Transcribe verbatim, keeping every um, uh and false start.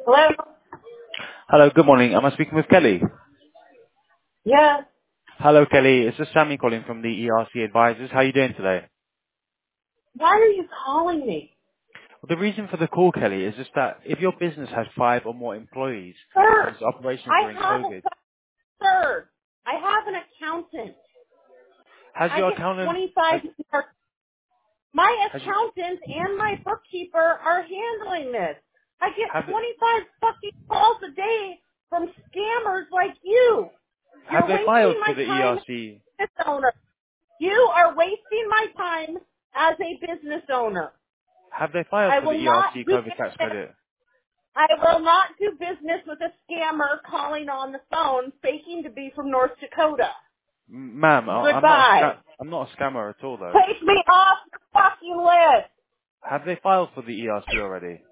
Hello? Hello, good morning. Am I speaking with Kelly? Yes. Hello, Kelly. It's just Sammy calling from the E R C Advisors. How are you doing today? Why are you calling me? Well, the reason for the call, Kelly, is just that if your business has five or more employees and Sir, is operational I during have a, COVID, sir, I have an accountant. has I your get accountant twenty-five, has my has you accountant and my bookkeeper are handling this. I get have twenty-five fucking calls a day from scammers like you. have You're they filed wasting for my the time as E R C? a business owner. You are wasting my time as a business owner. Have they filed I for the will not E R C do COVID tax business credit? I will not do business with a scammer calling on the phone faking to be from North Dakota. M- Ma'am, I- I'm not a Goodbye. sca- I'm not a scammer at all, though. Take me off the fucking list. Have they filed for the E R C already?